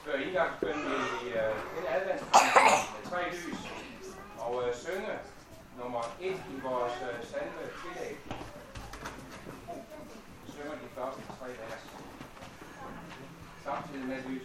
før indgangsbønnen i den adventstradation med 3 lys og synge nummer 1 i vores salme tillæg. Vi synger de første 3 vers. Samtidig med lyset.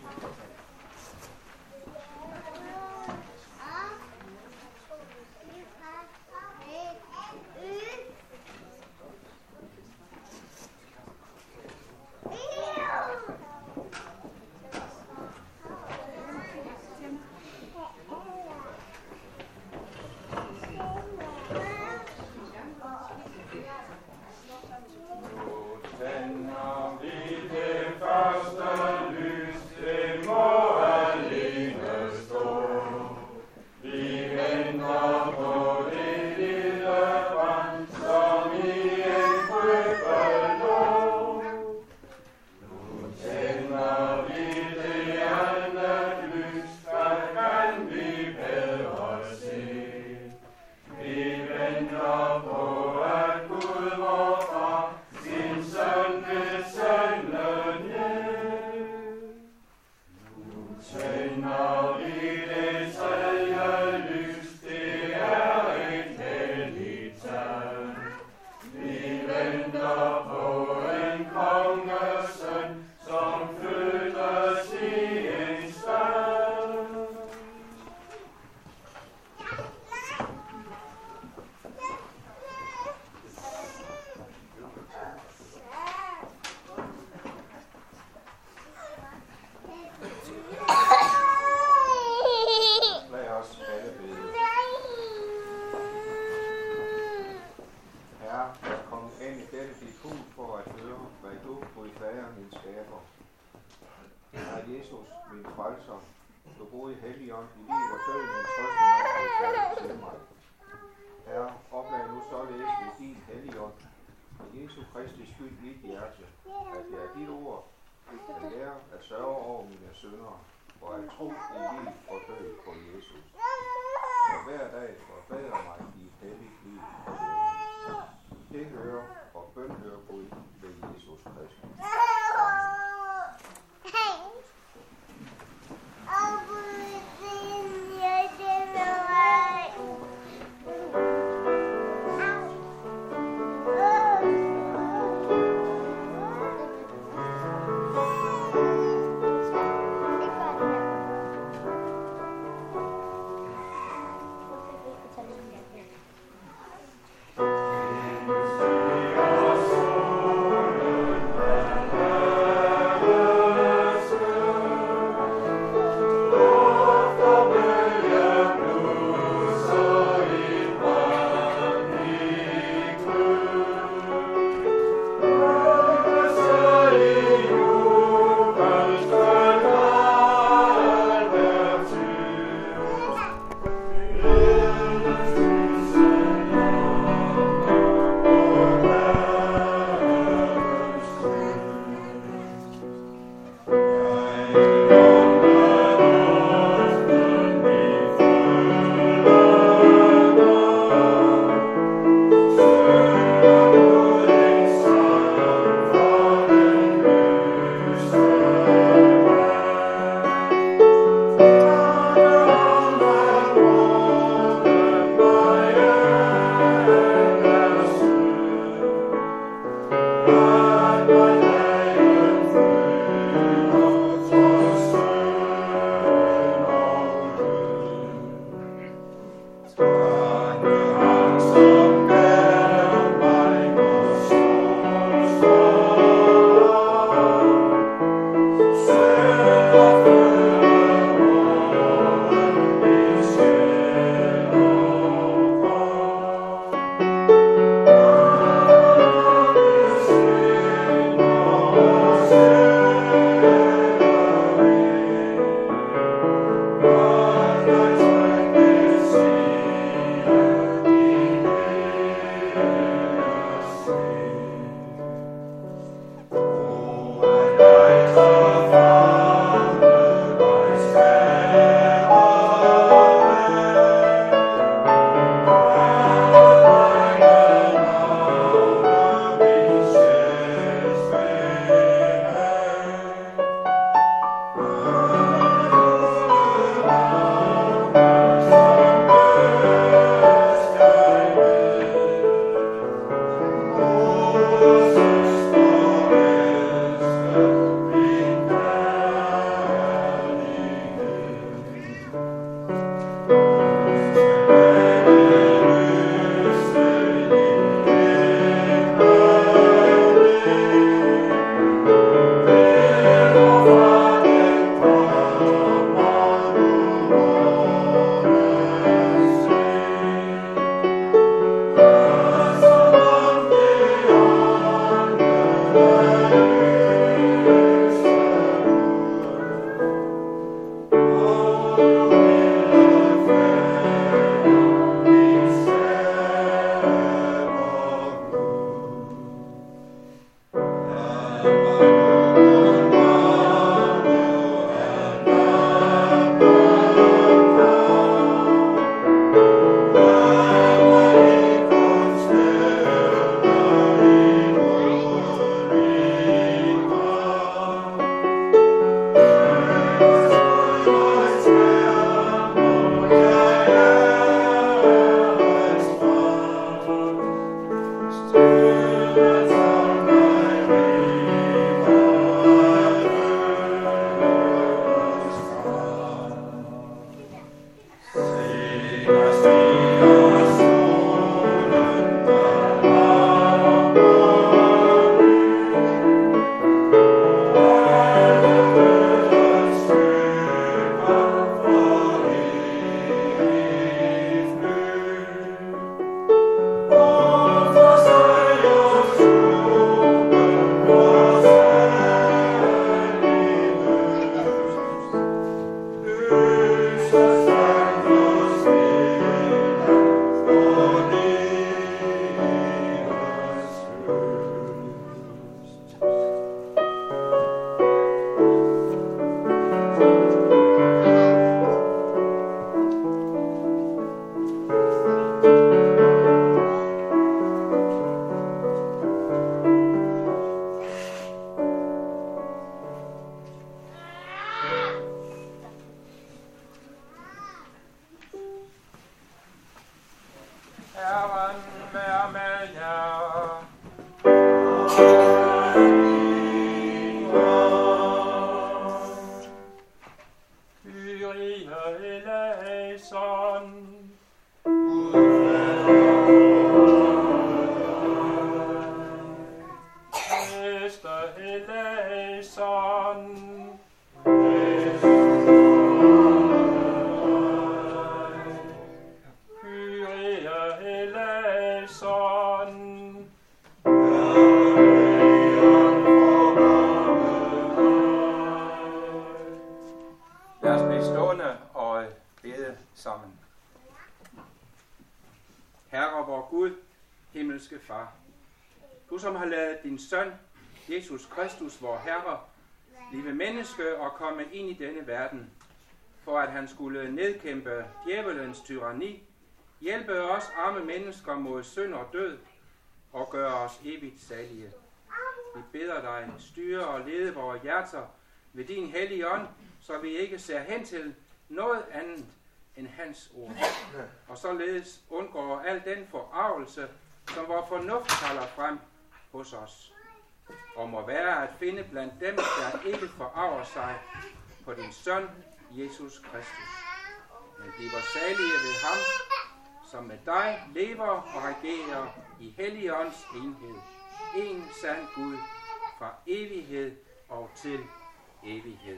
Herren vær med jer. Kyrie eleison. Christe eleison. Lad os blive stående og bede sammen. Herre vor Gud, himmelske Far, du som har ladet din søn, Jesus Kristus, vor Herre, blive menneske og komme ind i denne verden, for at han skulle nedkæmpe djævelens tyranni, hjælpe os arme mennesker mod synd og død, og gøre os evigt salige. Vi beder dig, styre og lede vores hjerter ved din hellige ånd, så vi ikke ser hen til noget andet end hans ord. Og således undgår al den forarvelse, som vor fornuft kalder frem hos os, og må være at finde blandt dem, der ikke forarver sig på din søn, Jesus Kristus, men bliver salige ved ham, som med dig lever og regerer i Helligånds enhed. En sand Gud fra evighed og til evighed.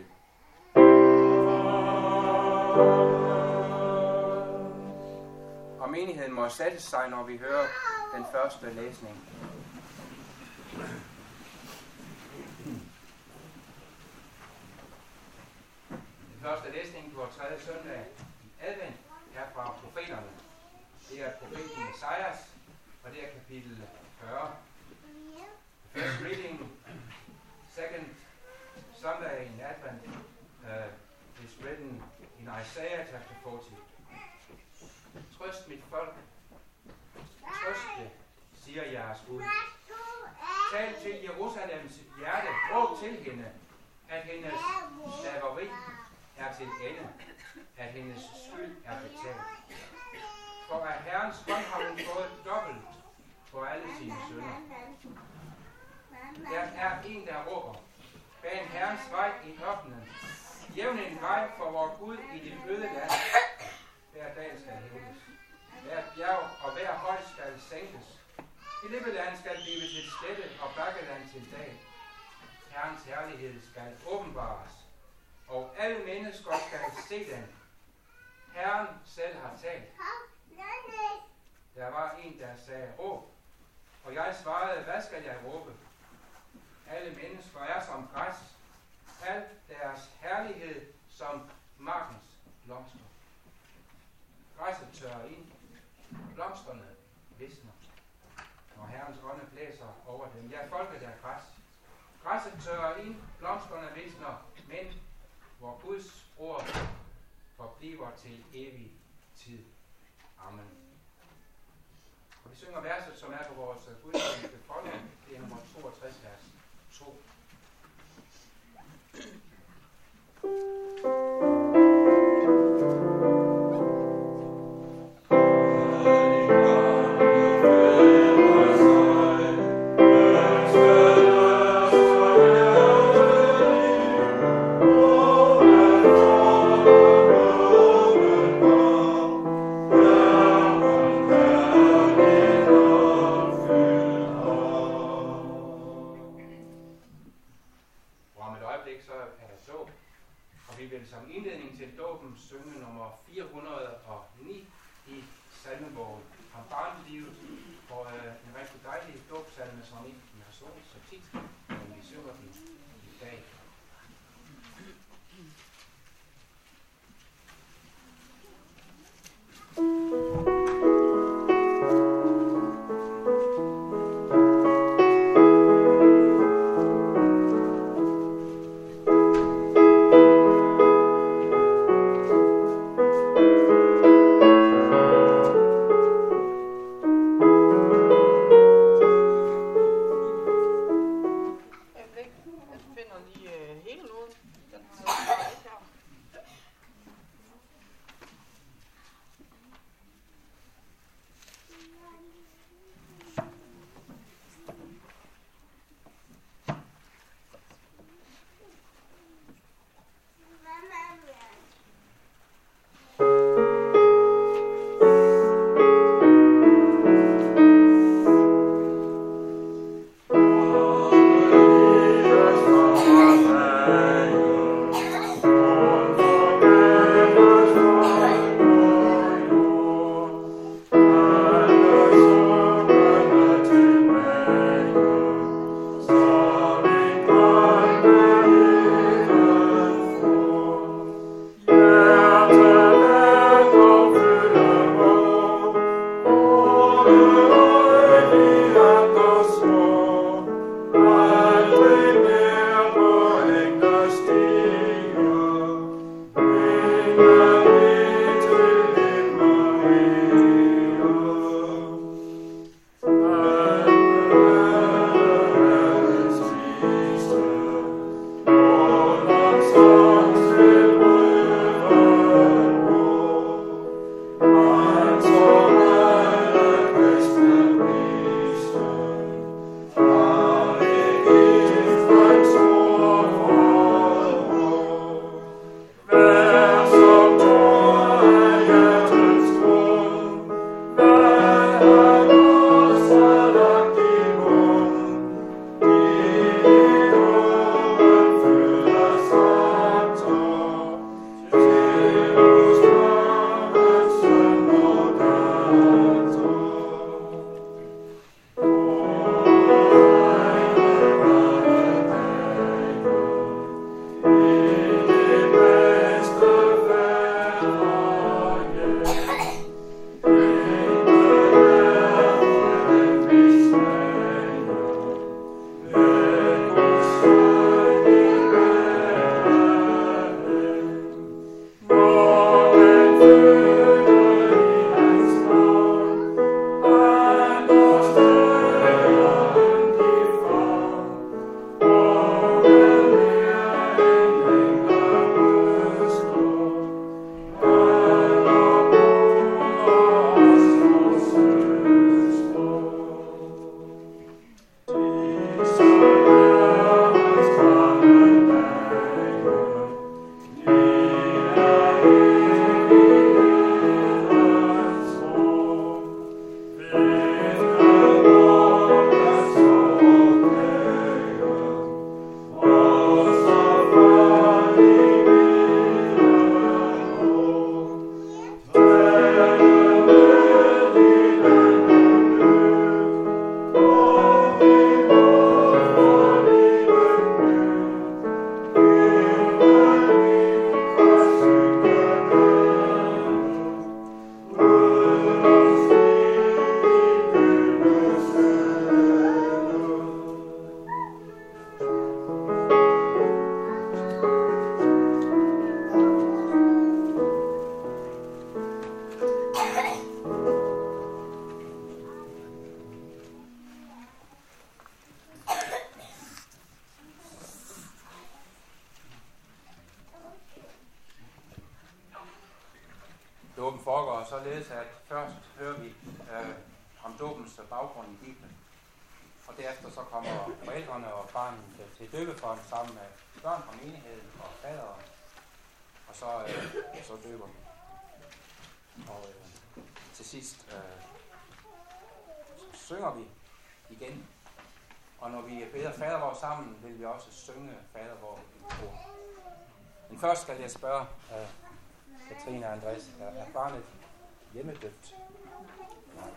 Og menigheden må sætte sig, når vi hører den første læsning. Den første læsning på 3. søndag i advent er fra profeterne. Det er profeten Esajas, og det er kapitel 40. The first reading, second Sunday in Advent, is written in Isaiah chapter 40. Trøst mit folk. Trøst det, siger jeres Gud. Tal til Jerusalems hjerte. Råb til hende, at hendes slaveri er til ende, at hendes skyld er betalt. For af Herrens hånd har hun fået dobbelt for alle sine synder. Der er en, der råber, bag Herrens vej i ørkenen. Jævn en vej for vor Gud i det øde land. Hver dal skal hæves. Hver bjerg og hver høj skal sænkes. Klippeland skal blive til slette og bakkeland til dag. Herrens herlighed skal åbenbares, og alle mennesker skal se den. Herren selv har talt. Der var en, der sagde, råb, og jeg svarede, hvad skal jeg råbe? Alle mennesker er som græs, al deres herlighed som markens blomster. Græsset tørrer ind, blomsterne visner, når Herrens ånde blæser over dem. Ja, folket er græs. Græsset tørrer ind, blomsterne visner, men hvor Guds ord forbliver til evig tid. Amen. Og vi synger verset, som er på vores gudstjeneste folde. Det er nummer 62, vers 2. Synge nummer 409 i salmebogen om barnelivet, og en rigtig dejlig dåbsalme, som ikke har sunget så tit, men vi synger den i dag. Dåben foregår således, at først hører vi om dåbens baggrund i Bibelen. Og derefter så kommer forældrene og barnet til døbefonden sammen med børn fra menigheden og faderen. Og så døber vi. Og til sidst så synger vi igen. Og når vi beder fadervor sammen, vil vi også synge fadervor i kor. Men først skal jeg spørge Katrine og Andreas, er barnet hjemmedøbt? Nej.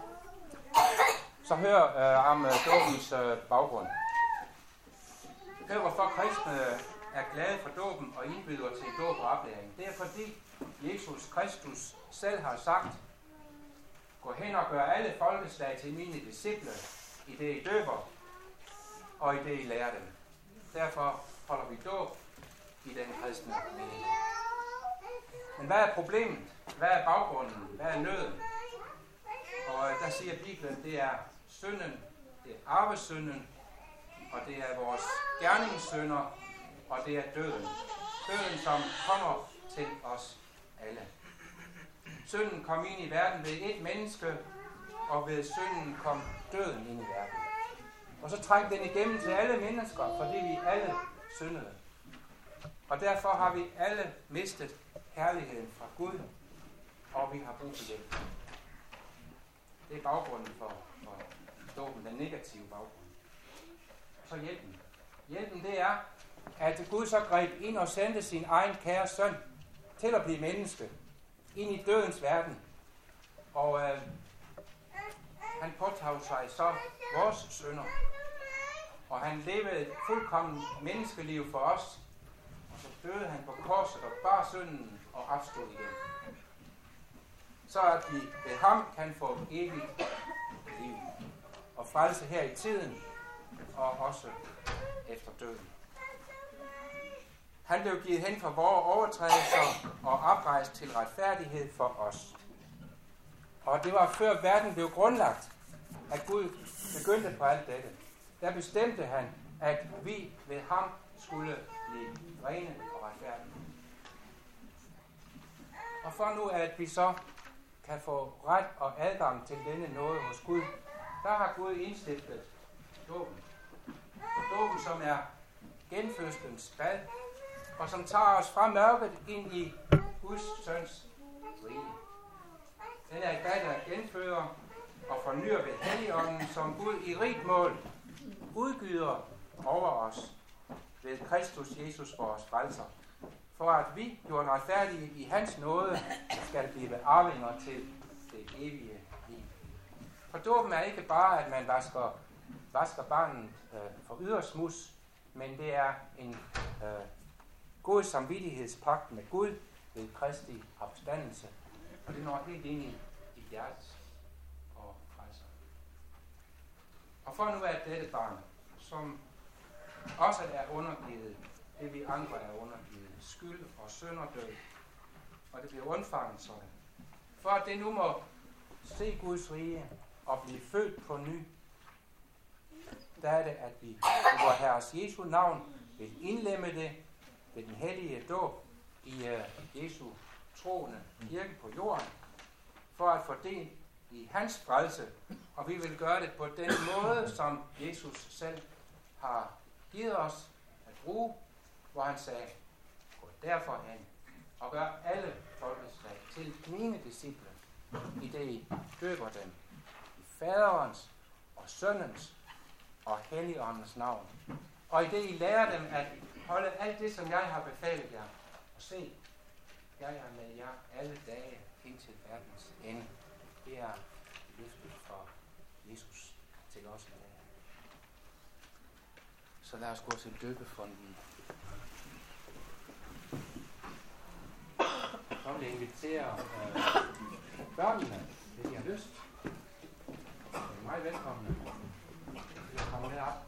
Så hør om dåbens baggrund. Hør, hvorfor kristne er glade for dåben og indbyder til dåb og oplæring. Det er fordi Jesus Kristus selv har sagt: gå hen og gør alle folkeslag til mine disciple, i det I døber, og i det I lærer dem. Derfor holder vi dåb i den kristne menighed. Men hvad er problemet? Hvad er baggrunden? Hvad er nøden? Og der siger Bibelen, det er synden, det er arvesynden, og det er vores gerningssynder, og det er døden. Døden, som kommer til os alle. Synden kom ind i verden ved et menneske, og ved synden kom døden ind i verden. Og så trængte den igennem til alle mennesker, fordi vi alle syndede. Og derfor har vi alle mistet herligheden fra Gud, og vi har brug for hjælp. Det er baggrunden for dåben, den negative baggrund. Så hjælpen. Hjælpen det er, at Gud så greb ind og sendte sin egen kære søn til at blive menneske ind i dødens verden. Og han påtog sig så vores synder. Og han levede et fuldkommen menneskeliv for os. Og så døde han på korset og bar synden og opstod igen. Så at vi ved ham kan få evigt liv. Og frelse her i tiden og også efter døden. Han blev givet hen for vores overtrædelser og oprejst til retfærdighed for os. Og det var før verden blev grundlagt, at Gud begyndte på alt dette. Der bestemte han, at vi ved ham skulle blive rene og retfærdige. Og for nu, at vi så kan få ret og adgang til denne nåde hos Gud, der har Gud indstiftet dåben. Dåben, som er genfødselens bad, og som tager os fra mørket ind i Guds søns rige. Den er et bad, der genføder og fornyer ved Helligånden, som Gud i rigt mål udgyder over os ved Kristus Jesus vores frelser, for at vi, gjort retfærdige i hans nåde, skal blive arvinger til det evige liv. For dåben er ikke bare, at man vasker barnet for ydersmus, men det er en god samvittighedspagt med Gud ved Kristi opstandelse, og det når helt ind i hjertet og frelser. Og for nu at dette barn, som også er undergivet, det vi andre er undergivet, skyld og synderdød, og det bliver undfanget sådan. For at det nu må se Guds rige og blive født på ny, der er det, at vi i vor Herres Jesu navn vil indlemme det ved den hellige dåb i Jesu troende kirke på jorden, for at få del i hans frelse, og vi vil gøre det på den måde, som Jesus selv har givet os at bruge, hvor han sagde: gå derfor hen og gør alle folkeslag til mine disciple, i det I døber dem i faderens og sønnens og helligåndens navn, og i det I lærer dem at holde alt det, som jeg har befalet jer, og se, jeg er med jer alle dage indtil verdens ende. Det er løftet fra Jesus til os i dag. Så lad os gå til døbefonden. Så vil jeg invitere børnene, hvis de har lyst. De er meget velkomne. Jeg kommer med op.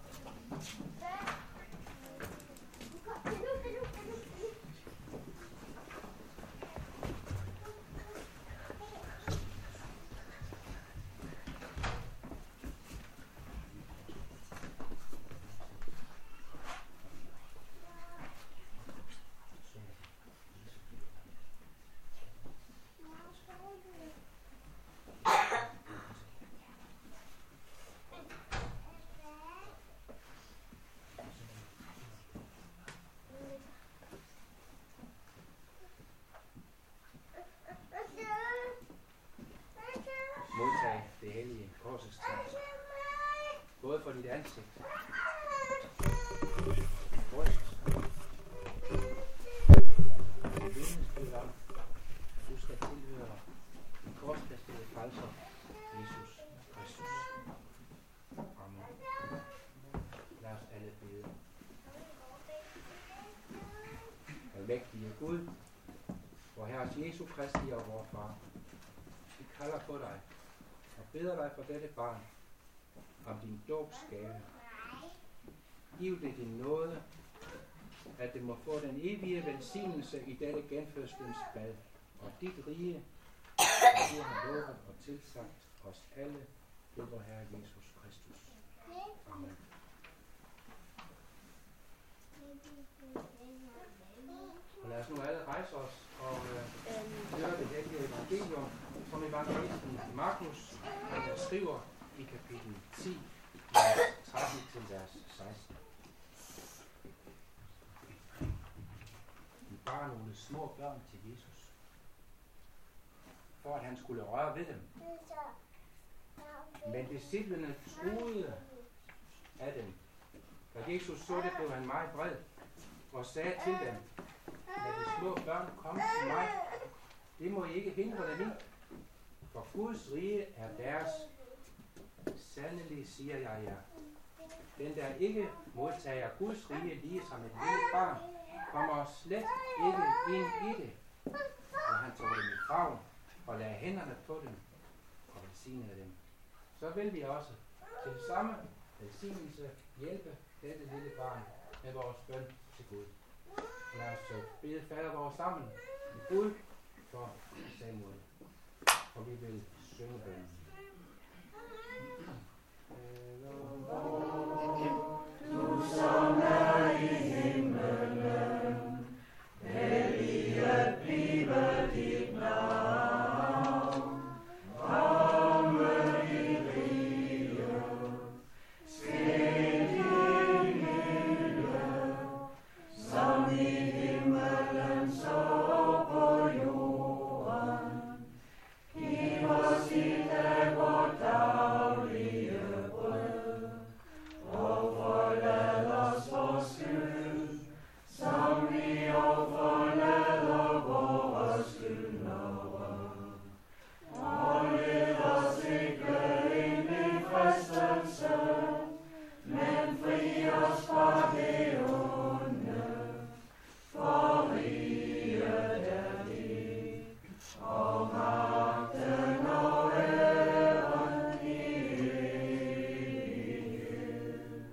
noget for dit ansigt. Bryst. Vidnesbyrd om, du skal tilhøre den korsfæstede frelser, Jesus Kristus. Amen. Lad os alle bede. Almægtige Gud, vor Herres Jesu Kristi og vor Far, vi kalder på dig og beder dig for dette barn om din dåbsgave. Giv det din nåde, at det må få den evige velsignelse i dette genfødslens bad, og dit rige, som du har lovet og tilsagt os alle ved vor Herre Jesus Kristus. Amen. Og lad os nu alle rejse os og høre det hellige evangelium, som evangelisten Markus skriver i kapitel 10, vers 13 til vers 16. De bar nogle små børn til Jesus, for at han skulle røre ved dem. Men disciplene truede af dem. Da Jesus så det, blev han meget vred og sagde til dem: lad de små børn komme til mig. Det må I ikke hindre dem i, for Guds rige er deres. Sandelig siger jeg jer. Den, der ikke modtager Guds rige lige som et lille barn, kommer slet ikke ind i det. Og han tog dem i favn og lagde hænderne på dem og velsignede dem. Så vil vi også til samme velsignelse hjælpe dette lille barn med vores bøn til Gud. Lad os så bede fader vores sammen med Gud for Samuel. Og vi vil synge bønnen. Du som er i himmelen, helliget blive dit navn. Komme i riget, ske din vilje, som i himmelen så på jorden. Giv os i dag vort daglige brød, og forlad os vor skyld, som vi og forlader vores skyldnere. Og led os ikke ind i fristelse, men fri os fra det onde. For riget er dit, og magten og æren i evighed.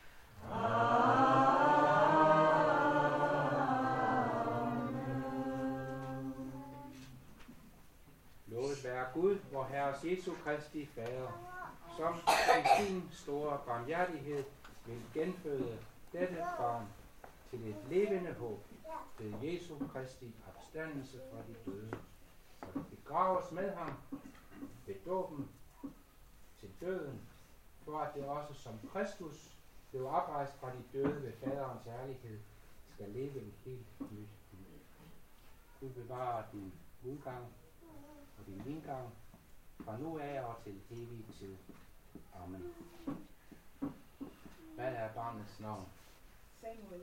Lovet være Gud, vor Herres Jesu Kristi Fader, som i sin store barmhjertighed vil genføde dette barn til et levende håb ved Jesu Kristi opstandelse fra de døde, og det begraves med ham ved dåben til døden, for at det også som Kristus blev oprejst fra de døde ved faderens herlighed, skal leve et helt nyt liv. Gud bevarer din udgang og din indgang fra nu af og til evig tid. Amen. Hvad er barnets navn? Samuel.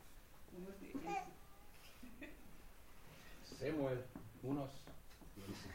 Samuel Munos Jensen.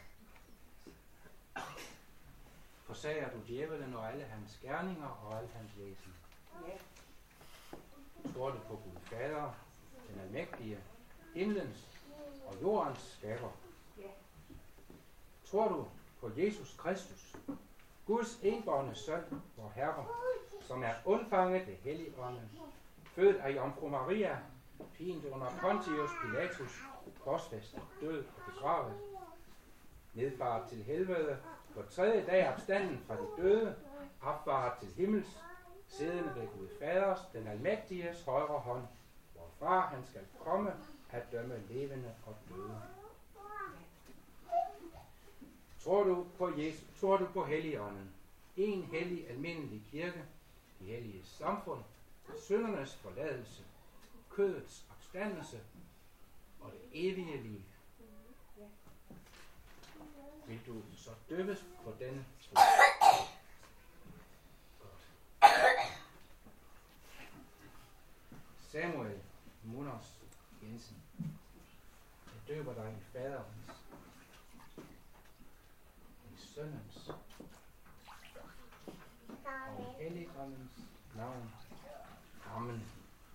Forsager du djævelen og alle hans gerninger og alle hans væsen? Ja. Tror du på Gud Fader, den almægtige, himlens og jordens skaber? Ja. Tror du på Jesus Kristus, Guds enbårne søn, vor Herre, som er undfanget ved Helligånden, født af Jomfru Maria, pint under Pontius Pilatus, korsfæstet, død og begravet, nedfaret til helvede, på tredje dag opstanden fra de døde, opfaret til himmels, siddende ved Gud Faders, den almægtiges højre hånd, hvorfra han skal komme at dømme levende og døde. Tror du på Helligånden, en hellig almindelig kirke, de hellige samfund, syndernes forladelse, kødets opstandelse og det evige liv? Vil du så døbes på denne tro? Godt. døber dig i faderens, i sønnens og i Helligåndens navn. Amen.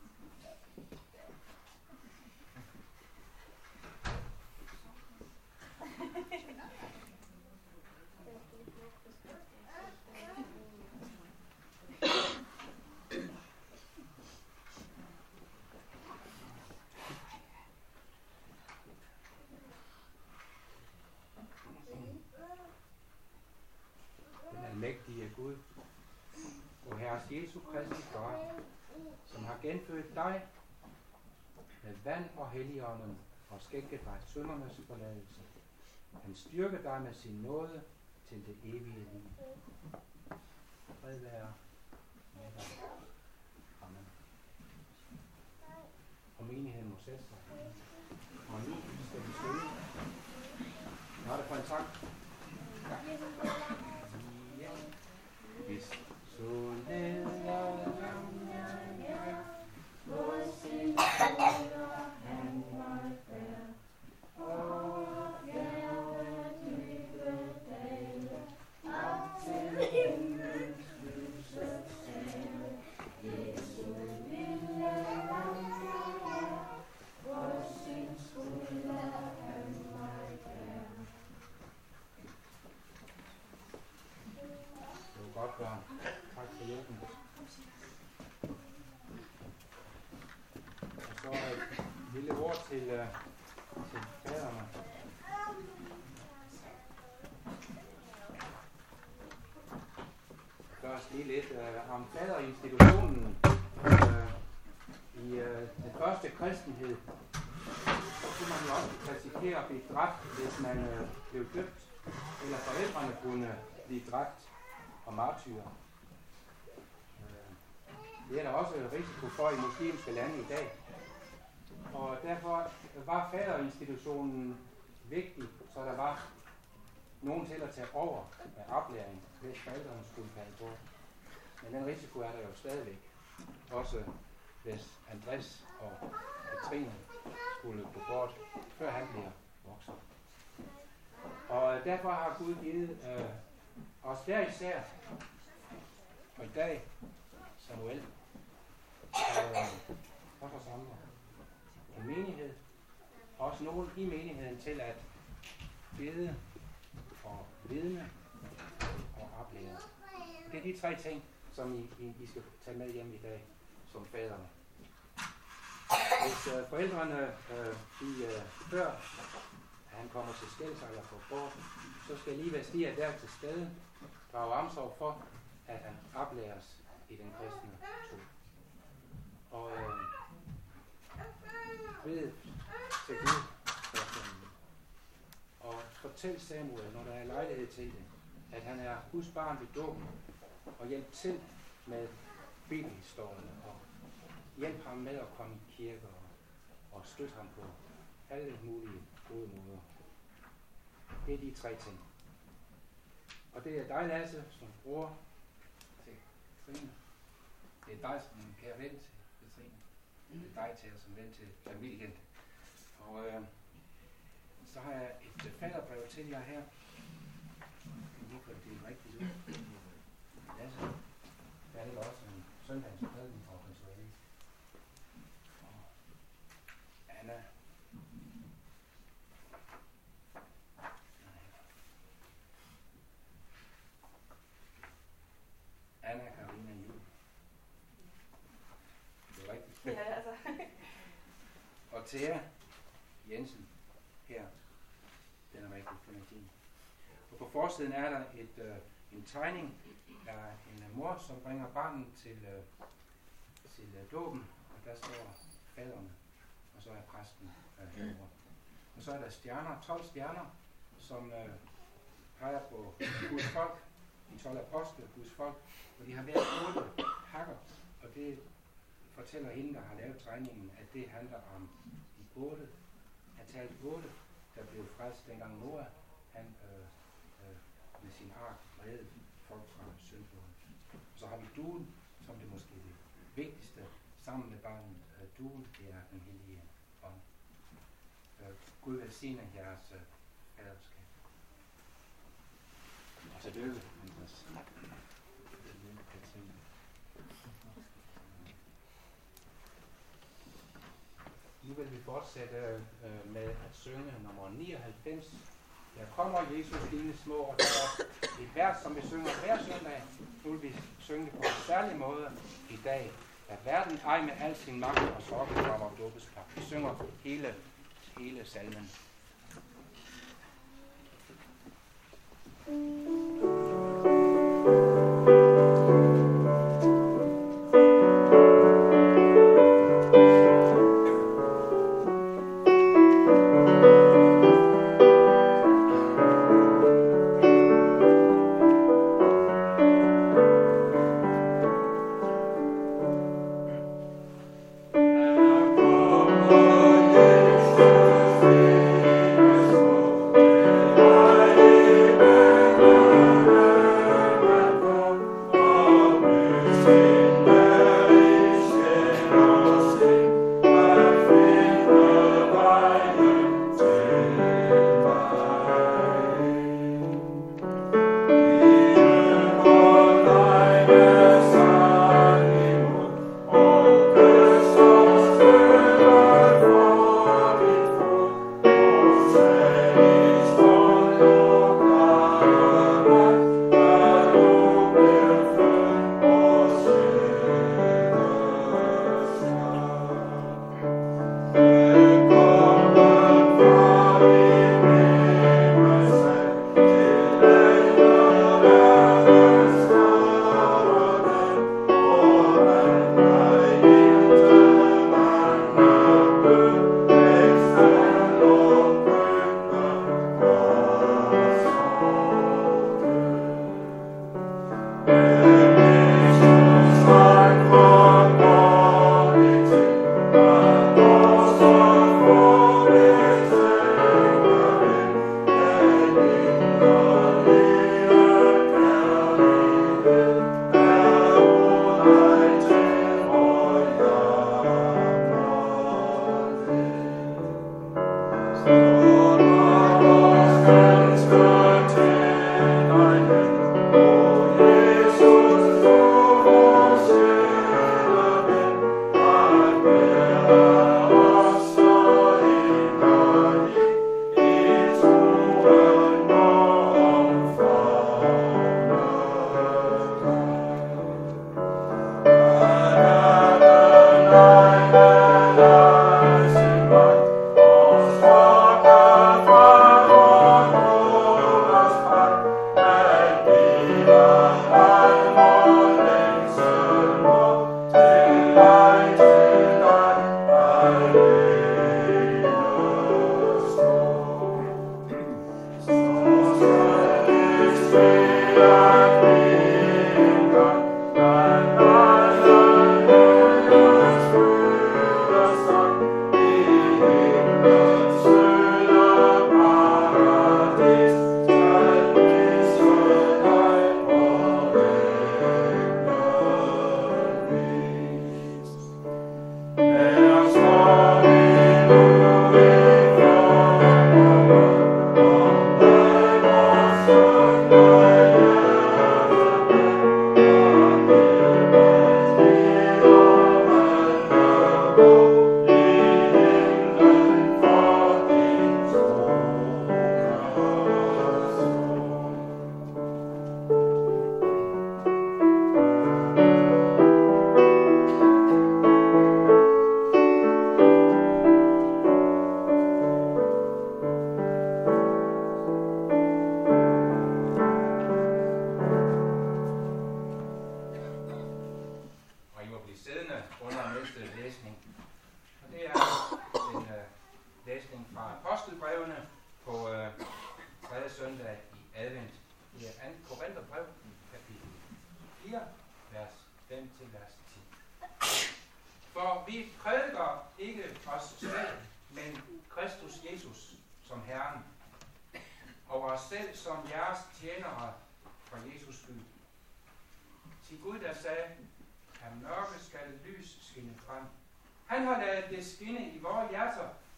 Mægtige Gud, o Herres Jesu Kristi Far, som har genfødt dig med vand og Helligånden og skænket dig syndernes forladelse. Han styrker dig med sin nåde til det evige liv. Fred være med dig. Amen. Og menigheden må sætte sig. Og nu skal vi synge. Nu har det på en sang. Ja. Hvis så leder jeg hvor sin skulder han mig bær, over bjerget dybe dale, op til himlens lyse sale. Jesu lille lam jeg hvor sin skulder han mig bær. Det var godt, børn. Tak for hjælpen. Og så et lille ord til faderne. Først lige lidt om faderinstitutionen. I den første kristenhed, så kunne man jo også risikere at blive dræbt, hvis man blev døbt, eller forældrene kunne blive dræbt og martyrer. Det er der også risiko for i muslimske lande i dag. Og derfor var faderinstitutionen vigtig, så der var nogen til at tage over med oplæring, hvis forældrene skulle falde bort. Men den risiko er der jo stadigvæk. Også hvis Andres og Katrine skulle gå bort, før han bliver voksen. Og derfor har Gud givet os der især, og i dag, Samuel, og for andre, en menighed, også nogen i menigheden til at bede og vidne og oplære. Det er de tre ting, som I skal tage med hjem i dag, som faderne. Hvis forældrene før han kommer til skælds eller får bort, så skal lige være stiger der til stede, drage omsorg for, at han oplæres i den kristne tro. Og ved til Gud og fortæl Samuel, når der er lejlighed til det, at han er Guds barn ved dåben, og hjælp til med bibelhistorien, og hjælp ham med at komme i kirke og støtte ham på alle mulige gode måder. Det er de tre ting. Og det er dig, Lasse, som bror til Katrine. Det er dig, som kære ven til Katrine. Det er dig til som ven til familien. Og så har jeg et faderbrev til jer her. Jeg kan det er rigtigt ud. Lasse, der er det også en søndagens prædiken fra konservativ. Og Anna. Anna Karina Juhl. Det er rigtigt. Ja, altså. Og Thea Jensen her. Den er rigtig fin. Og på forsiden er der en tegning af en mor, som bringer barnet til dåben, og der står faderne, og så er præsten herovre. Og så er der stjerner, 12 stjerner, som peger på Guds folk, de 12 apostle, Guds folk, og de har været 8 hakker, og det fortæller hende, der har lavet tegningen, at det handler om de 8, antallet 8, der blev frelst dengang Noah, han med sin ark reddede folk fra syndfloden. Så har vi duen, som det måske det vigtigste, sammen med barnet. Duen, det er den hellige ånd. Gud velsigne jeres faderskab. Og så døde Andreas. Nu vil vi fortsætte med at synge nummer 99. Der kommer Jesus dine små, og der er et vers, som vi synger hver søndag. Nu vil vi synge det på en særlig måde i dag. At verden ej med al sin magt og sorg kommer dåbespagt. Vi synger hele salmen.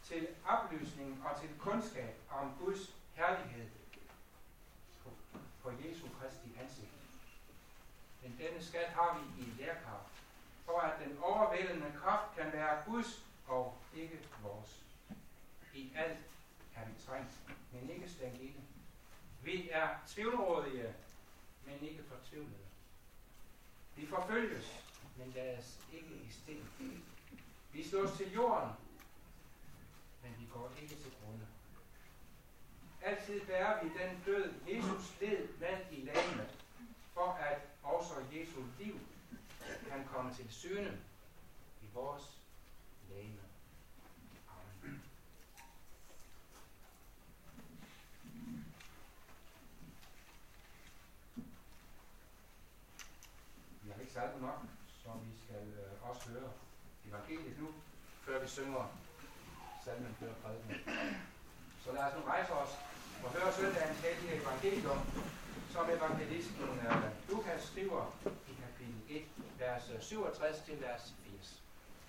til oplysning og til kundskab om Guds herlighed på Jesu Kristi ansigt. Men denne skat har vi i lærkar, for at den overvældende kraft kan være Guds og ikke vores. I alt er vi trængt, men ikke stængt inde. Vi er tvivlrådige, men ikke fortvivlede. Vi forfølges, men lades ikke i sten. Vi slås til jorden, men vi går ikke til grunde. Altid bærer vi den død, Jesus led med i lagene, for at også Jesu liv kan komme til syne i vores lagene. Amen. Vi har ikke salmen nok, så vi skal også høre evangeliet nu, før vi synger salmen før prædiken. Så lad os nu rejse os og høre søndagens hellige evangelium, som evangelisten Lukas skriver i kapitel 1, vers 67 til vers 80.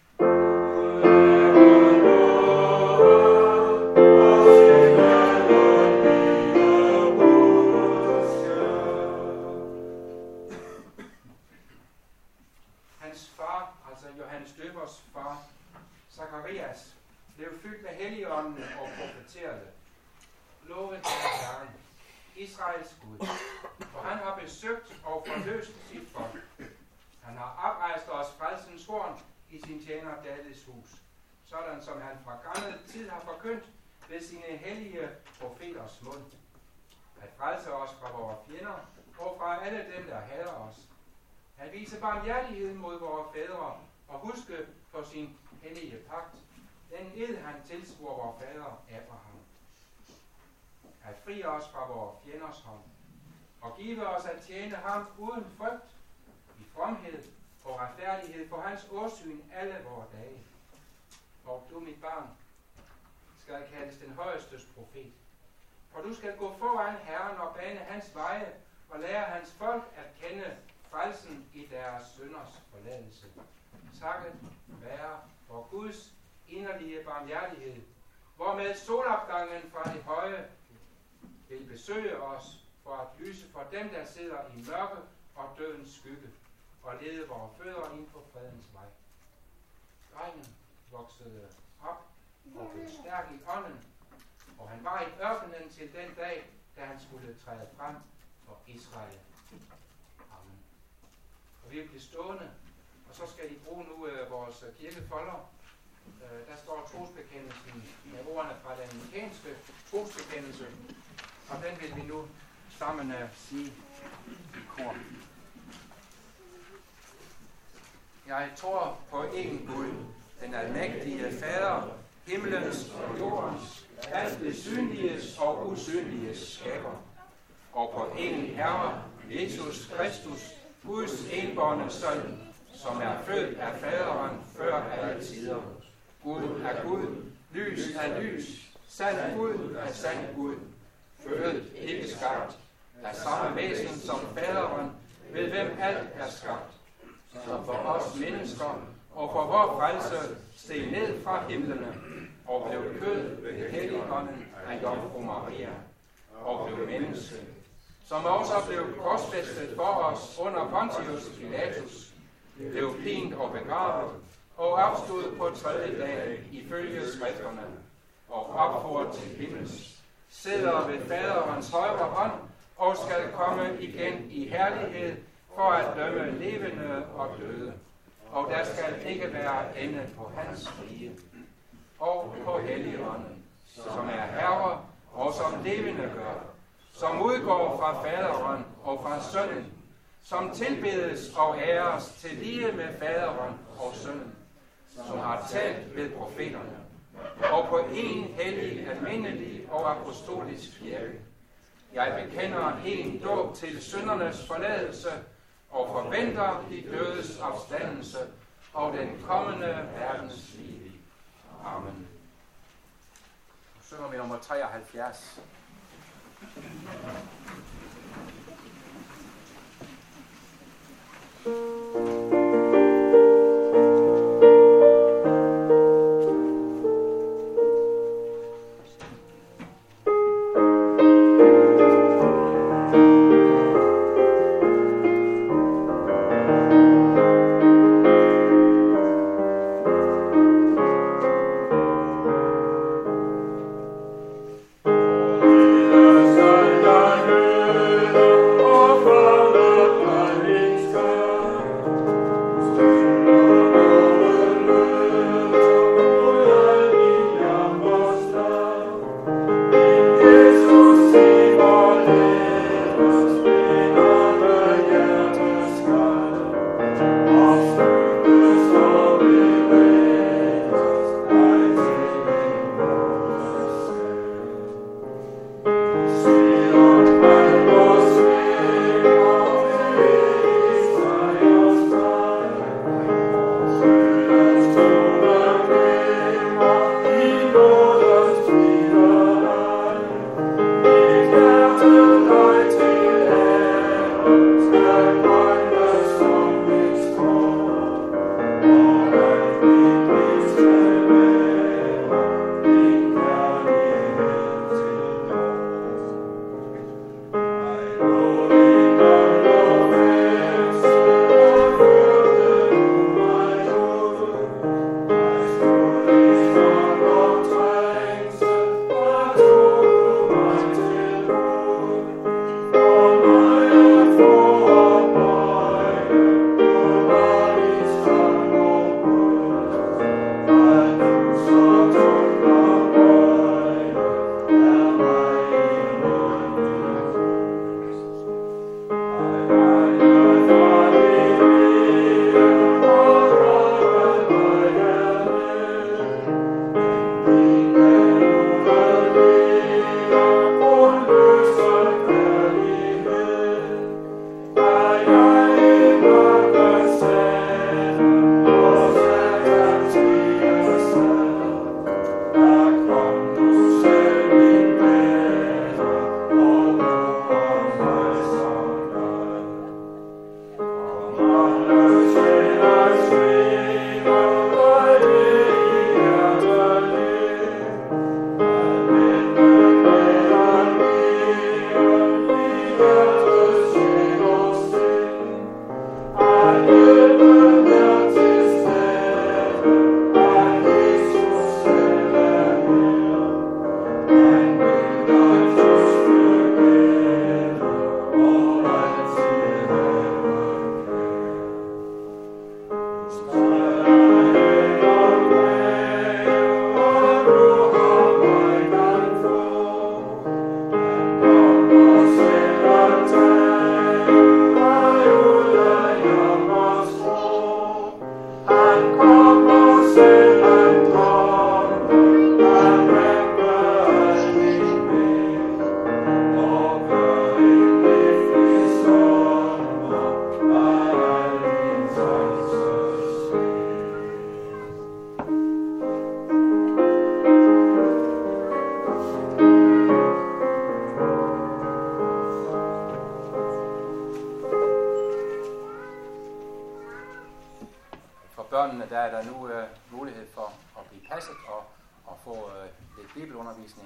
Hans far, altså Johannes Døbers far, Zakarias, blev fyldt med Helligånden og profeterede: Lovet er Herren, Israels Gud, for han har besøgt og forløst sit folk. Han har oprejst os frelsens horn i sin tjener Davids hus, sådan som han fra gammel tid har forkyndt ved sine hellige profeters mund. At frelse os fra vores fjender og fra alle dem, der hader os. At vise barmhjertighed mod vores fædre og huske på sin hellige pagt, den ed han tilsvor vor fader Abraham. At fri os fra vores fjenders hånd, og give os at tjene ham uden frygt, i fromhed og retfærdighed for hans åsyn alle vore dage. Og du, mit barn, skal kaldes den højestes profet, for du skal gå foran Herren og bane hans veje, og lære hans folk at kende frelsen i deres synders forladelse. Takket være for Guds inderlige barmhjertighed, hvormed solopgangen fra det høje vil besøge os for at lyse for dem, der sidder i mørke og dødens skygge, og lede vores fødder ind på fredens vej. Drengen voksede op og blev stærk i ånden, og han var i ørkenen til den dag, da han skulle træde frem for Israel. Amen. Og vi vil blive stående, og så skal I bruge nu vores kirkefolder. Der står trosbekendelsen med ordene fra den amerikanske trosbekendelse, og den vil vi nu sammen sige i kor. Jeg tror på en Gud, den almægtige Fader, himlens og jordens, alt det synliges og usynliges skaber, og på en Herre, Jesus Kristus, Guds enbårne søn, som er født af Faderen før alle tider. Gud er Gud, lys er lys, sand Gud er sand Gud, født ikke skabt, af samme væsen som Faderen, ved hvem alt er skabt, som for os mennesker og for vor frelse steg ned fra himlene og blev kød ved Helligånden af Jomfru Maria og blev menneske, som også blev korsfæstet for os under Pontius Pilatus, blev pint og begravet og opstod på tredje dag ifølge skrifterne og opført til himmels, sidder ved Faderens højre hånd og skal komme igen i herlighed for at dømme levende og døde. Og der skal ikke være ende på hans rige. Og på Helligånden, som er Herre og som levende gør, som udgår fra Faderen og fra Sønnen, som tilbedes og æres til lige med Faderen og Sønnen, som har talt ved profeterne, og på en hellig, almindelig og apostolisk kirke. Jeg bekender en dåb til syndernes forladelse, og forventer de dødes opstandelse og den kommende verdens liv. Amen. Nu synger vi nummer 73.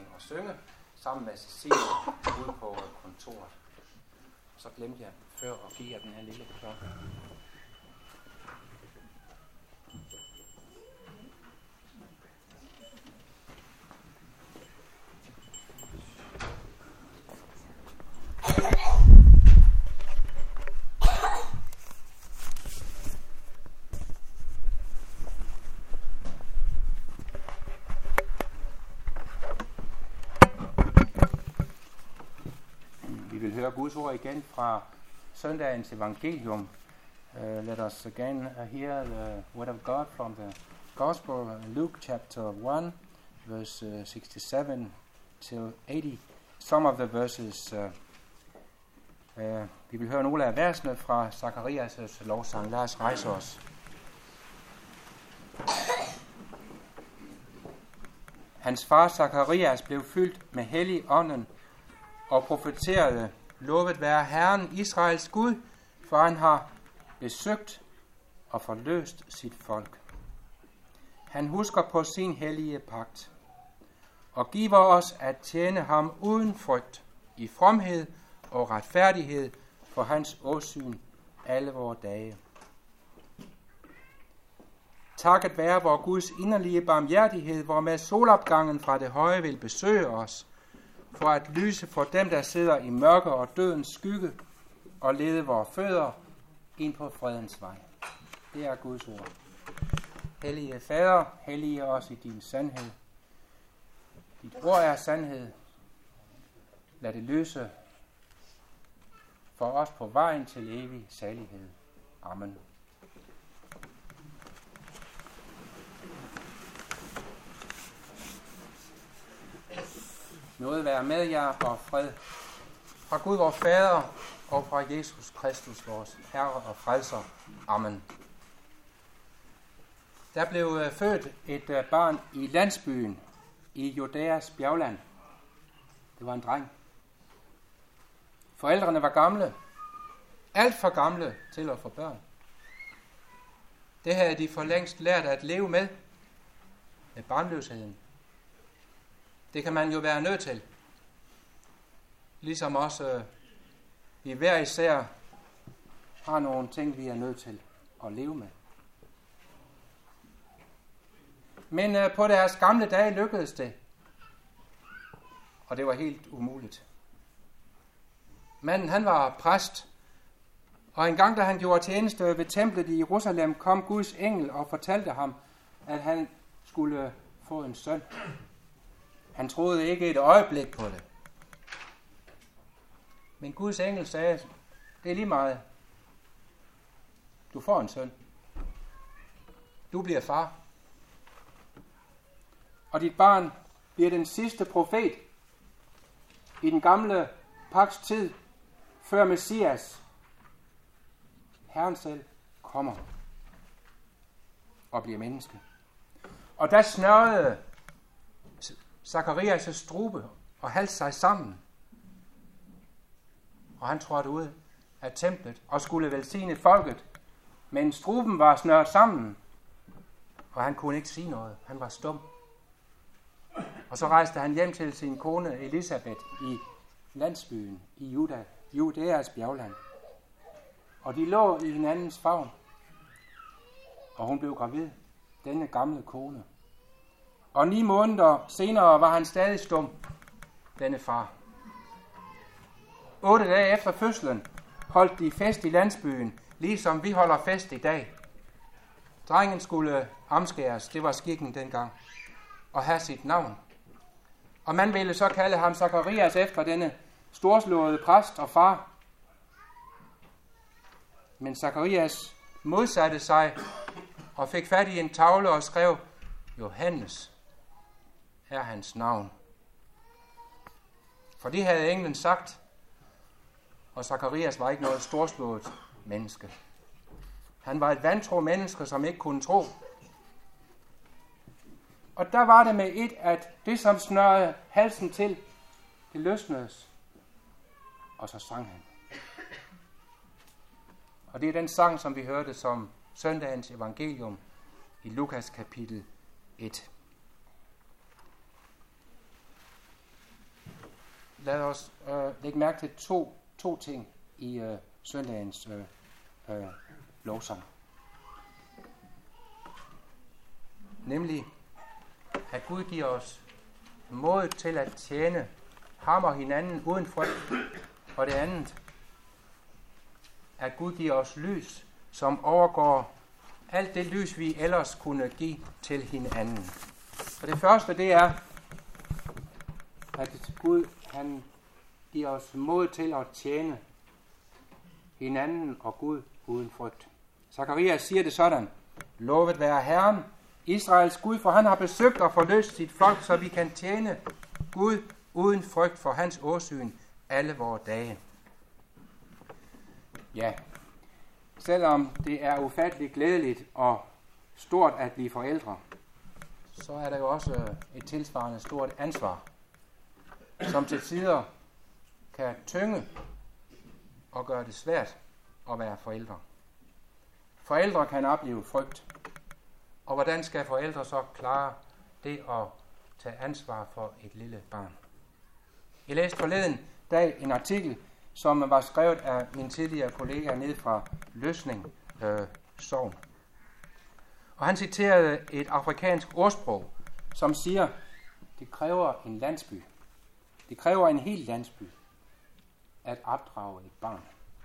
og synge sammen med Cecilie ude på kontoret. Og så glemte jeg før at give jer den her lille klokke. Vi vil høre Guds ord igen fra søndagens evangelium. Let us again hear the word of God from the Gospel, Luke chapter 1, verse 67 till 80. Some of the verses, vi vil høre nogle af versene fra Zakarias' lovsang. Lad os rejse os. Hans far Zakarias blev fyldt med hellig ånden og profeterede: Lovet være Herren Israels Gud, for han har besøgt og forløst sit folk. Han husker på sin hellige pagt og giver os at tjene ham uden frygt, i fromhed og retfærdighed for hans åsyn alle vore dage. Takket være vor Guds inderlige barmhjertighed, hvormed solopgangen fra det høje vil besøge os, for at lyse for dem, der sidder i mørke og dødens skygge, og lede vores fødder ind på fredens vej. Det er Guds ord. Hellige Fader, hellige os i din sandhed. Dit ord er sandhed. Lad det lyse for os på vejen til evig salighed. Amen. Nåde være med jer og fred fra Gud vor Fader og fra Jesus Kristus, vores Herre og Frelser. Amen. Der blev født et barn i landsbyen i Judæas bjergland. Det var en dreng. Forældrene var gamle. Alt for gamle til at få børn. Det havde de for længst lært at leve med barnløsheden. Det kan man jo være nødt til. Ligesom også vi hver især har nogle ting, vi er nødt til at leve med. Men på deres gamle dage lykkedes det. Og det var helt umuligt. Manden, han var præst. Og en gang, da han gjorde tjeneste ved templet i Jerusalem, kom Guds engel og fortalte ham, at han skulle få en søn. Han troede ikke et øjeblik på det. Men Guds engel sagde, det er lige meget. Du får en søn. Du bliver far. Og dit barn bliver den sidste profet i den gamle pagts tid, før Messias, Herren selv, kommer og bliver menneske. Og der snørrede Zakarias' strube og hals sig sammen. Og han trådte ud af templet og skulle velsigne folket. Men struben var snøret sammen, og han kunne ikke sige noget. Han var stum. Og så rejste han hjem til sin kone Elisabeth i landsbyen i Judæas bjergland. Og de lå i hinandens favn. Og hun blev gravid, denne gamle kone. Og 9 måneder senere var han stadig stum, denne far. 8 dage efter fødslen holdt de fest i landsbyen, ligesom vi holder fest i dag. Drengen skulle omskæres, det var skikken dengang, og have sit navn. Og man ville så kalde ham Zakarias efter denne storslåede præst og far. Men Zakarias modsatte sig og fik fat i en tavle og skrev, Johannes er hans navn. For det havde englen sagt, og Zakarias var ikke noget storslået menneske. Han var et vantro menneske, som ikke kunne tro. Og der var det med et, at det, som snørrede halsen til, det løsnedes. Og så sang han. Og det er den sang, som vi hørte som søndagens evangelium i Lukas kapitel 1. lad os lægge mærke til to ting i søndagens lovsang. Nemlig, at Gud giver os mod til at tjene ham og hinanden uden frygt. Og det andet, at Gud giver os lys, som overgår alt det lys, vi ellers kunne give til hinanden. Og det første, det er, at Gud, han giver os mod til at tjene hinanden og Gud uden frygt. Zakarias siger det sådan: Lovet være Herren, Israels Gud, for han har besøgt og forløst sit folk, så vi kan tjene Gud uden frygt for hans åsyn alle vore dage. Ja, selvom det er ufatteligt glædeligt og stort at blive forældre, så er der jo også et tilsvarende stort ansvar, som til tider kan tynge og gøre det svært at være forældre. Forældre kan opleve frygt. Og hvordan skal forældre så klare det at tage ansvar for et lille barn? Jeg læste forleden dag en artikel, som var skrevet af min tidligere kollega ned fra Løsning Sogn. Og han citerede et afrikansk ordsprog, som siger, det kræver en landsby. Det kræver en hel landsby at opdrage et barn.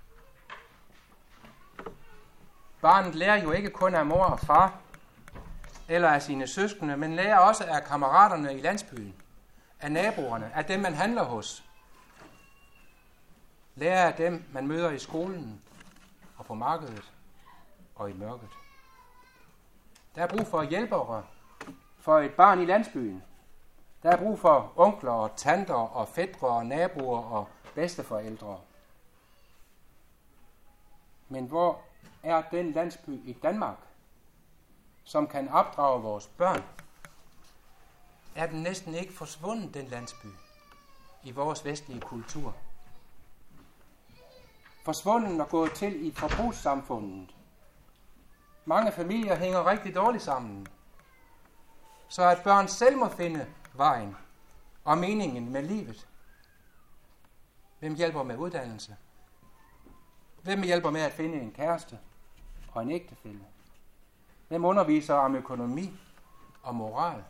Barnet lærer jo ikke kun af mor og far, eller af sine søskende, men lærer også af kammeraterne i landsbyen, af naboerne, af dem, man handler hos. Lærer af dem, man møder i skolen og på markedet og i mørket. Der er brug for hjælpere for et barn i landsbyen. Der er brug for onkler og tanter og fætre og naboer og bedsteforældre. Men hvor er den landsby i Danmark, som kan opdrage vores børn? Er den næsten ikke forsvundet, den landsby, i vores vestlige kultur? Forsvunden og gået til i forbrugssamfundet. Mange familier hænger rigtig dårligt sammen, så at børn selv må finde vejen og meningen med livet. Hvem hjælper med uddannelse? Hvem hjælper med at finde en kæreste og en ægtefælle? Hvem underviser om økonomi og moral?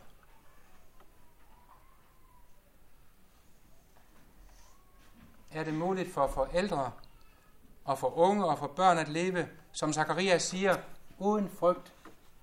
Er det muligt for forældre og for unge og for børn at leve, som Zakarias siger, uden frygt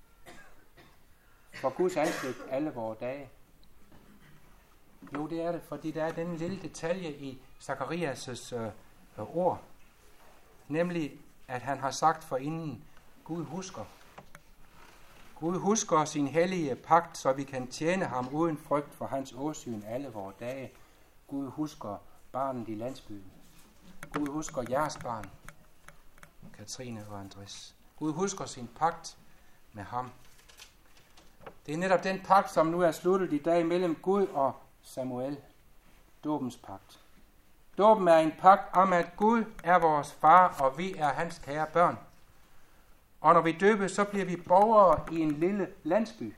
for Guds ansigt alle vore dage? Jo, det er det, fordi der er den lille detalje i Zakarias' ord, nemlig at han har sagt forinden, Gud husker. Gud husker sin hellige pagt, så vi kan tjene ham uden frygt for hans åsyn alle vore dage. Gud husker barnet i landsbyen. Gud husker jeres barn, Katrine og Andres. Gud husker sin pagt med ham. Det er netop den pagt, som nu er sluttet i dag mellem Gud og Samuel. Dåbens pagt. Dåben er en pagt om, at Gud er vores far, og vi er hans kære børn. Og når vi døbes, så bliver vi borgere i en lille landsby.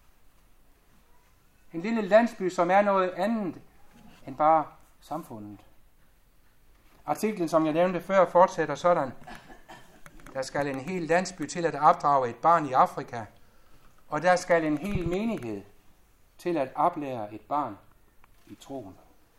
En lille landsby, som er noget andet end bare samfundet. Artiklen, som jeg nævnte før, fortsætter sådan. Der skal en hel landsby til at opdrage et barn i Afrika, og der skal en hel menighed til at oplære et barn i troen.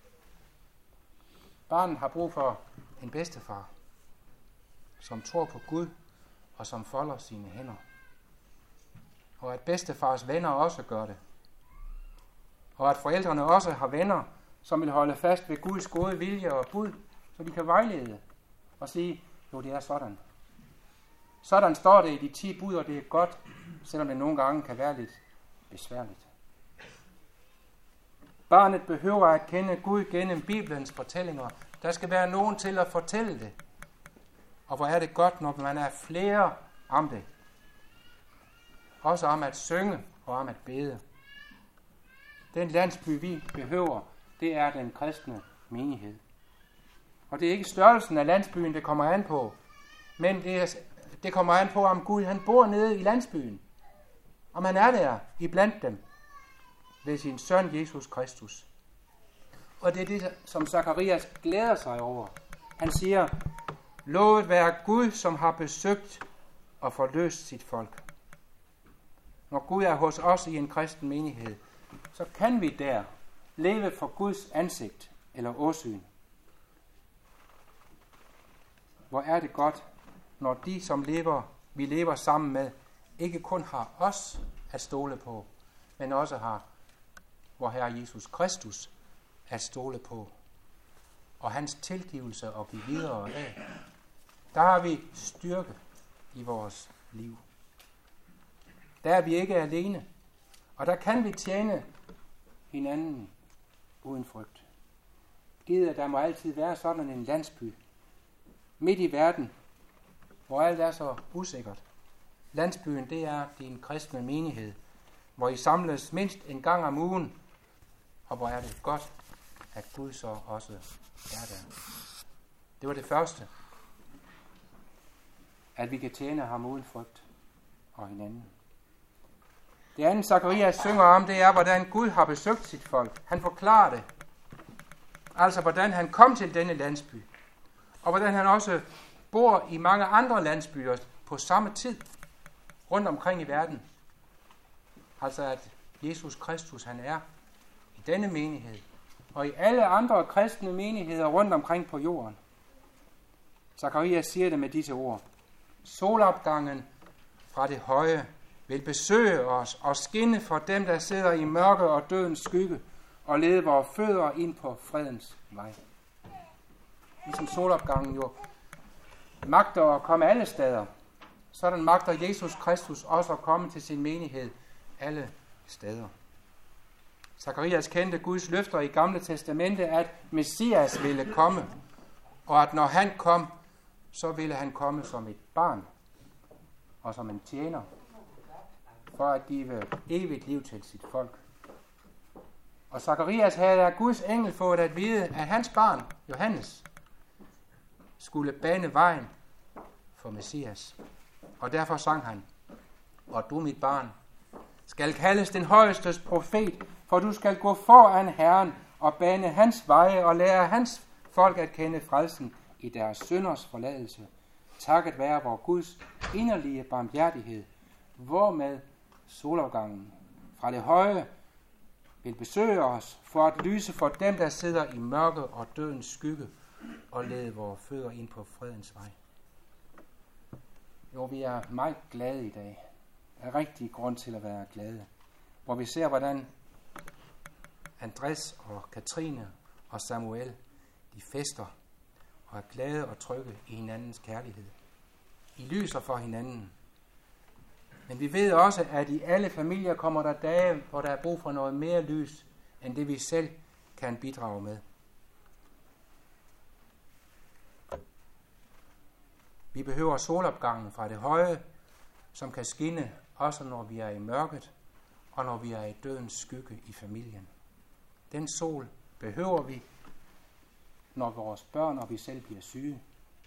Barnet har brug for en bedstefar, som tror på Gud og som folder sine hænder. Og at bedstefars venner også gør det. Og at forældrene også har venner, som vil holde fast ved Guds gode vilje og bud, så de kan vejlede og sige, jo, det er sådan. Sådan står det i de 10 bud, og det er godt, selvom det nogle gange kan være lidt besværligt. Barnet behøver at kende Gud gennem Bibelens fortællinger. Der skal være nogen til at fortælle det. Og hvor er det godt, når man er flere om det. Også om at synge og om at bede. Den landsby, vi behøver, det er den kristne menighed. Og det er ikke størrelsen af landsbyen, det kommer an på. Men det kommer an på, om Gud han bor nede i landsbyen. Om han er der iblandt dem ved sin søn Jesus Kristus. Og det er det, som Zakarias glæder sig over. Han siger, lovet være Gud, som har besøgt og forløst sit folk. Når Gud er hos os i en kristen menighed, så kan vi der leve for Guds ansigt eller åsyn. Hvor er det godt, når de, som vi lever sammen med, ikke kun har os at stole på, men også har vor Herre Jesus Kristus at stole på, og hans tilgivelse at give videre af. Der har vi styrke i vores liv. Der er vi ikke alene, og der kan vi tjene hinanden uden frygt. Givet, at der må altid være sådan en landsby midt i verden, hvor alt er så usikkert. Landsbyen, det er din kristne menighed, hvor I samles mindst en gang om ugen, og hvor er det godt, at Gud så også er der. Det var det første, at vi kan tjene ham uden frygt og hinanden. Det andet, Zakarias synger om, det er, hvordan Gud har besøgt sit folk. Han forklarer det. Altså, hvordan han kom til denne landsby. Og hvordan han også bor i mange andre landsbyer på samme tid rundt omkring i verden. Altså, at Jesus Kristus, han er i denne menighed og i alle andre kristne menigheder rundt omkring på jorden. Zakarias siger det med disse ord. Solopgangen fra det høje vil besøge os og skinne for dem, der sidder i mørke og dødens skygge, og lede vores fødder ind på fredens vej. Ligesom solopgangen jo magter at komme alle steder, sådan magter Jesus Kristus også at komme til sin menighed alle steder. Zakarias kendte Guds løfter i Gamle Testamente, at Messias ville komme, og at når han kom, så ville han komme som et barn og som en tjener, for at give evigt liv til sit folk. Og Zakarias havde af Guds engel fået at vide, at hans barn, Johannes, skulle bane vejen for Messias. Og derfor sang han, og du, mit barn, skal kaldes den højestes profet, for du skal gå foran Herren og bane hans veje og lære hans folk at kende frelsen i deres synders forladelse. Takket være vor Guds inderlige barmhjertighed, hvormed solopgangen fra det høje vil besøge os for at lyse for dem, der sidder i mørke og dødens skygge, og lede vores fødder ind på fredens vej. Jo, vi er meget glade i dag. Der er rigtig grund til at være glade. Hvor vi ser, hvordan Andres og Katrine og Samuel, de fester og er glade og trygge i hinandens kærlighed. I lyser for hinanden. Men vi ved også, at i alle familier kommer der dage, hvor der er brug for noget mere lys, end det vi selv kan bidrage med. Vi behøver solopgangen fra det høje, som kan skinne også når vi er i mørket, og når vi er i dødens skygge i familien. Den sol behøver vi, når vores børn og vi selv bliver syge.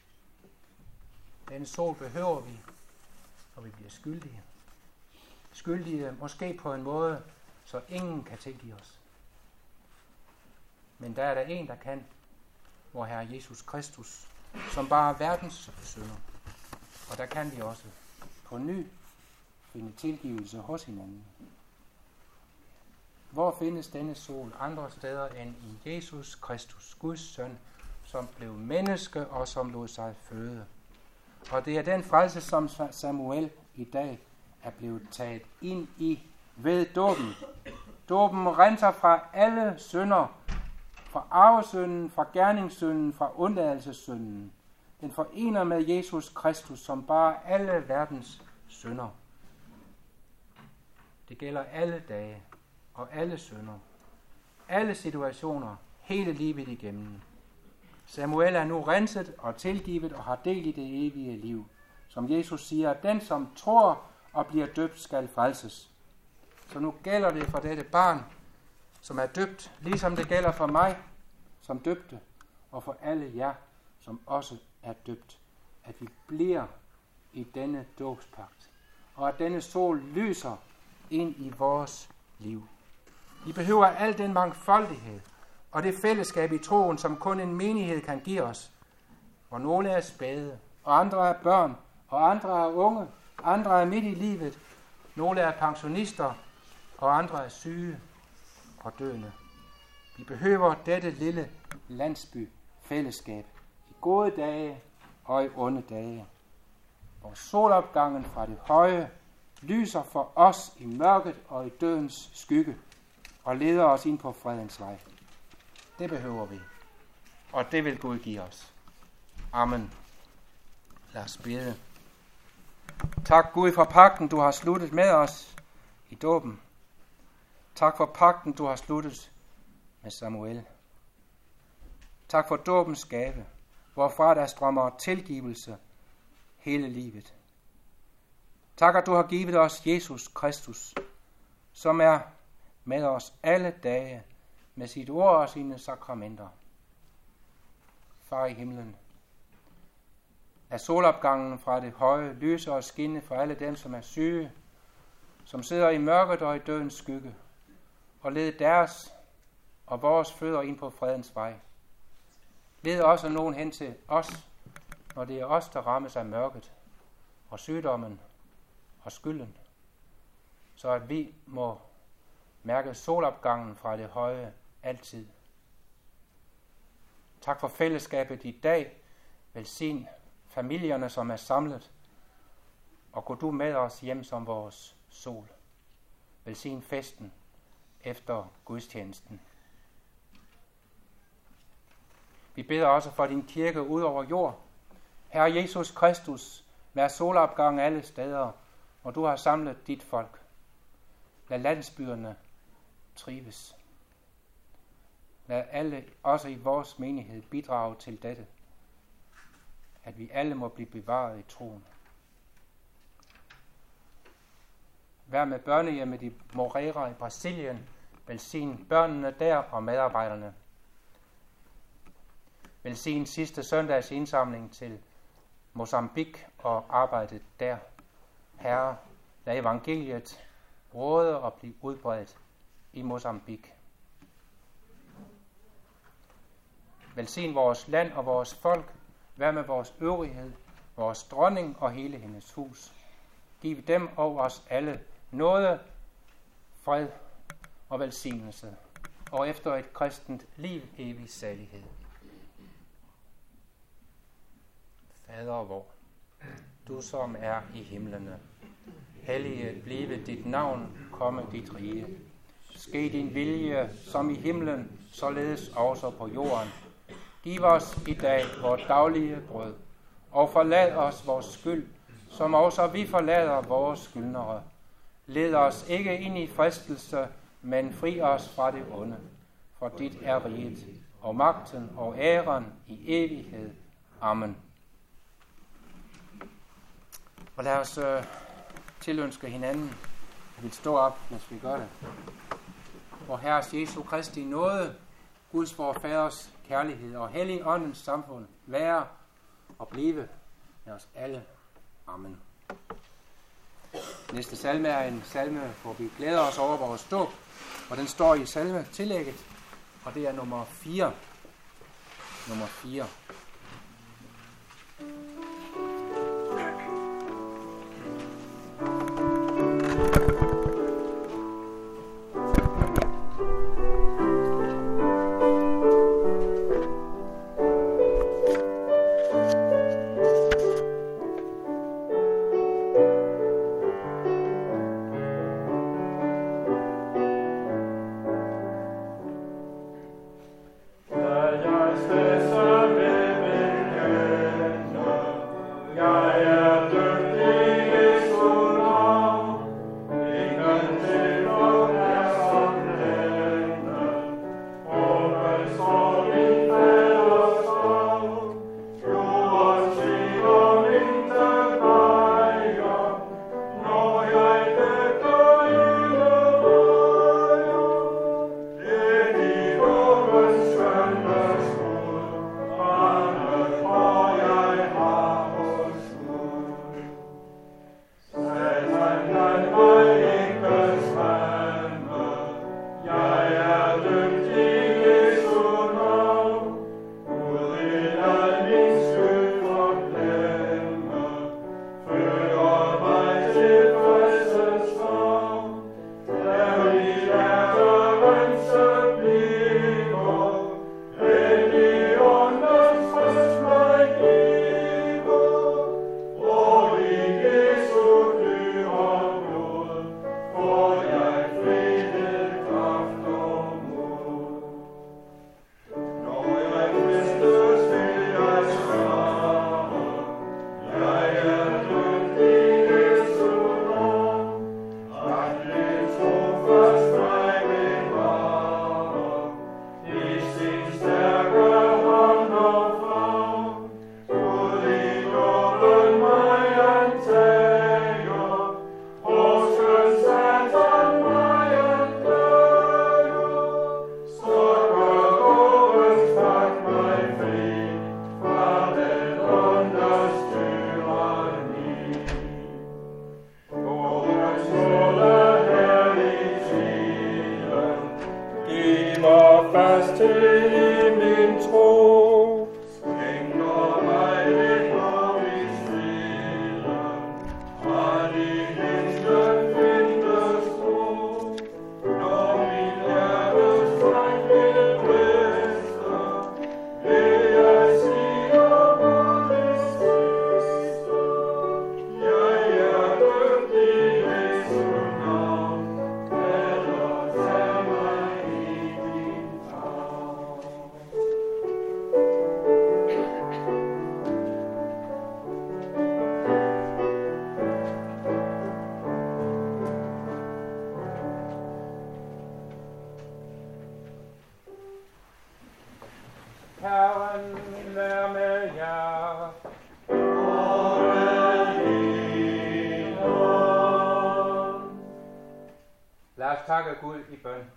Den sol behøver vi, når vi bliver skyldige. Skyldige måske på en måde, så ingen kan tilgive os. Men der er der en, der kan, vor Herre Jesus Kristus, som bare er verdens synder. Og der kan vi også på ny finde tilgivelse hos hinanden. Hvor findes denne sol andre steder end i Jesus Kristus, Guds søn, som blev menneske og som lod sig føde? Og det er den frelse, som Samuel i dag er blevet taget ind i ved dåben. Dåben renser fra alle synder, fra arvesynden, fra gerningssynden, fra undladelsessynden. Den forener med Jesus Kristus, som bare alle verdens synder. Det gælder alle dage og alle synder, alle situationer, hele livet igennem. Samuel er nu renset og tilgivet og har del i det evige liv. Som Jesus siger, den som tror og bliver døbt skal frelses. Så nu gælder det for dette barn, som er døbt, ligesom det gælder for mig, som døbte, og for alle jer, som også er døbt, at vi bliver i denne dåbspagt, og at denne sol lyser ind i vores liv. Vi behøver al den mangfoldighed og det fællesskab i troen, som kun en menighed kan give os, hvor nogle er spæde, og andre er børn, og andre er unge, andre er midt i livet, nogle er pensionister, og andre er syge og døende. Vi behøver dette lille landsbyfællesskab i gode dage og i onde dage, hvor solopgangen fra det høje lyser for os i mørket og i dødens skygge og leder os ind på fredens vej. Det behøver vi, og det vil Gud give os. Amen. Lad os bede. Tak Gud for pagten, du har sluttet med os i dåben. Tak for pagten, du har sluttet med Samuel. Tak for dåbens gave, hvorfra der strømmer tilgivelse hele livet. Tak, at du har givet os Jesus Kristus, som er med os alle dage med sit ord og sine sakramenter. Far i himlen, lad solopgangen fra det høje lyse og skinne for alle dem, som er syge, som sidder i mørket og i dødens skygge, og led deres og vores fødder ind på fredens vej. Led også nogen hen til os, når det er os, der rammes af mørket og sygdommen og skylden, så at vi må mærke solopgangen fra det høje altid. Tak for fællesskabet i dag. Velsign familierne, som er samlet, og gå du med os hjem som vores sol. Velsign festen efter gudstjenesten. Vi beder også for din kirke ud over jord. Herre Jesus Kristus, vær solopgang alle steder, hvor du har samlet dit folk. Lad landsbyerne trives. Lad alle, også i vores menighed, bidrage til dette, at vi alle må blive bevaret i troen. Vær med børnehjemmet i Moreira i Brasilien. Velsign børnene der og medarbejderne. Velsign sidste søndags indsamling til Mozambique og arbejdet der. Herre, lad evangeliet råde og blive udbredt i Mozambique. Velsign vores land og vores folk. Vær med vores øvrighed, vores dronning og hele hendes hus. Giv dem og os alle nåde, fred og velsignelse, og efter et kristent liv evig salighed. Fader vor, du som er i himlene, helliget blive dit navn, komme dit rige. Ske din vilje, som i himlen, således også på jorden. Giv os i dag vores daglige brød, og forlad os vores skyld, som også vi forlader vores skyldnere. Led os ikke ind i fristelse, men fri os fra det onde. For dit er riget, og magten og æren i evighed. Amen. Og lad os tilønske hinanden. Vi vil stå op, mens vi gør det. Vor Herres Jesu Kristi nåde, Guds vor Faders kærlighed og Hellig Åndens samfund være og blive med os alle. Amen. Næste salme er en salme, hvor vi glæder os over vores dåb, og den står i salmetillægget, og det er nummer 4. Nummer 4. Stessa Herren vær med jer. Lad os takke Gud i bøn.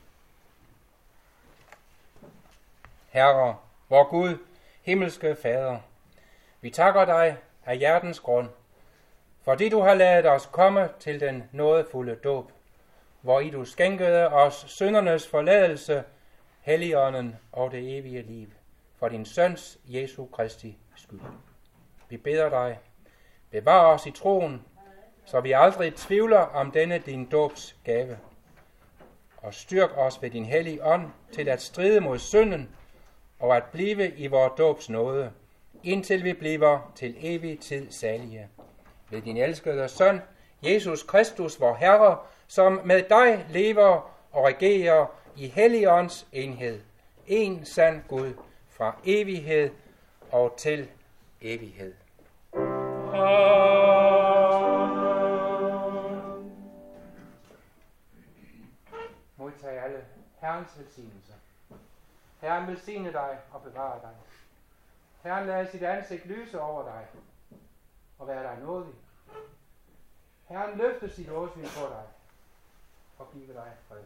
Herre, vor Gud, himmelske Fader, vi takker dig af hjertens grund, fordi du har ladet os komme til den nådefulde dåb, hvor i du skænkede os syndernes forladelse, Helligånden og det evige liv, for din søns Jesu Kristi skyld. Vi beder dig, bevar os i troen, så vi aldrig tvivler om denne din dåbs gave, og styrk os ved din hellige ånd til at stride mod synden og at blive i vor dåbs nåde, indtil vi bliver til evig tid salige. Ved din elskede søn, Jesus Kristus, vor Herre, som med dig lever og regerer i Helligåndens enhed, en sand Gud, fra evighed og til evighed. Modtag alle Herrens velsignelser. Herren velsigne dig og bevare dig. Herren lader sit ansigt lyse over dig og være dig nådig. Herren løfte sit åsyn på dig og give dig fred.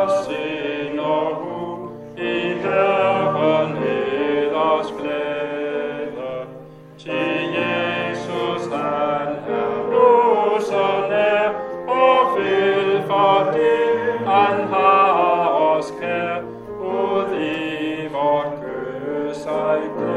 Sind og i Herren heders glæde. er, og i vort kød sig